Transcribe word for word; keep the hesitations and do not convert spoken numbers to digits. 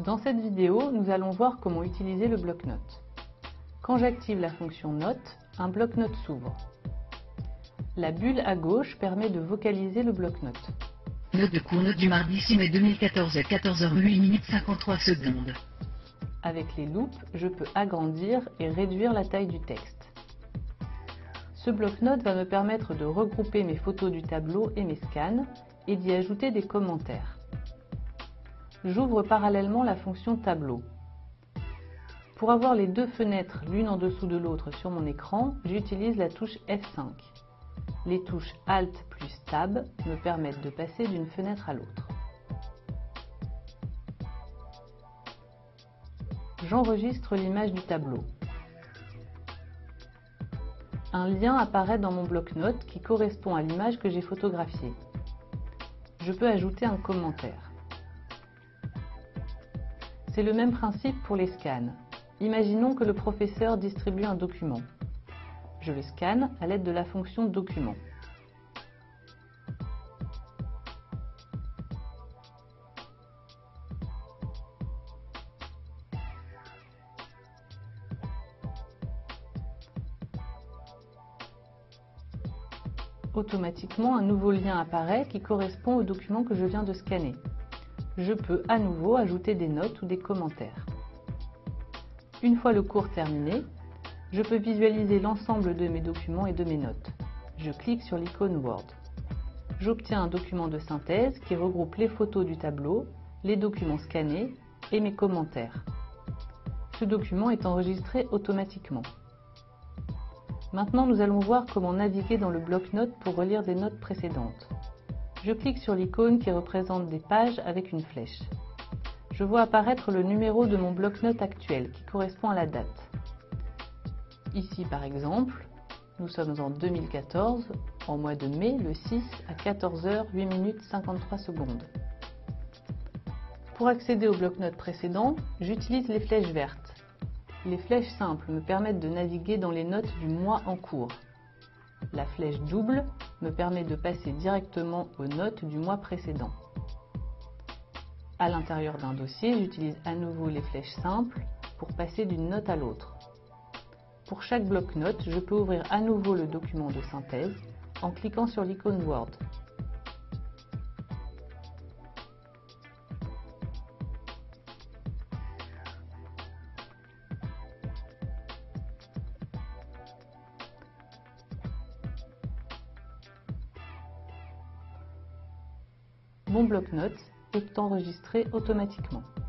Dans cette vidéo, nous allons voir comment utiliser le bloc-notes. Quand j'active la fonction Notes, un bloc-notes s'ouvre. La bulle à gauche permet de vocaliser le bloc-notes. Note de cours, note du mardi six mai deux mille quatorze à quatorze heures huit minutes cinquante-trois secondes. Avec les loupes, je peux agrandir et réduire la taille du texte. Ce bloc-notes va me permettre de regrouper mes photos du tableau et mes scans et d'y ajouter des commentaires. J'ouvre parallèlement la fonction tableau. Pour avoir les deux fenêtres l'une en dessous de l'autre sur mon écran, j'utilise la touche F cinq. Les touches Alt plus Tab me permettent de passer d'une fenêtre à l'autre. J'enregistre l'image du tableau. Un lien apparaît dans mon bloc-notes qui correspond à l'image que j'ai photographiée. Je peux ajouter un commentaire. C'est le même principe pour les scans. Imaginons que le professeur distribue un document. Je le scanne à l'aide de la fonction Document. Automatiquement, un nouveau lien apparaît qui correspond au document que je viens de scanner. Je peux à nouveau ajouter des notes ou des commentaires. Une fois le cours terminé, je peux visualiser l'ensemble de mes documents et de mes notes. Je clique sur l'icône Word. J'obtiens un document de synthèse qui regroupe les photos du tableau, les documents scannés et mes commentaires. Ce document est enregistré automatiquement. Maintenant, nous allons voir comment naviguer dans le bloc-notes pour relire des notes précédentes. Je clique sur l'icône qui représente des pages avec une flèche. Je vois apparaître le numéro de mon bloc-notes actuel qui correspond à la date. Ici par exemple, nous sommes en deux mille quatorze, en mois de mai, le six à quatorze heures huit minutes cinquante-trois secondes. Pour accéder au bloc-notes précédent, j'utilise les flèches vertes. Les flèches simples me permettent de naviguer dans les notes du mois en cours. La flèche double me permet de passer directement aux notes du mois précédent. À l'intérieur d'un dossier, j'utilise à nouveau les flèches simples pour passer d'une note à l'autre. Pour chaque bloc-notes, je peux ouvrir à nouveau le document de synthèse en cliquant sur l'icône Word. Mon bloc-notes est enregistré automatiquement.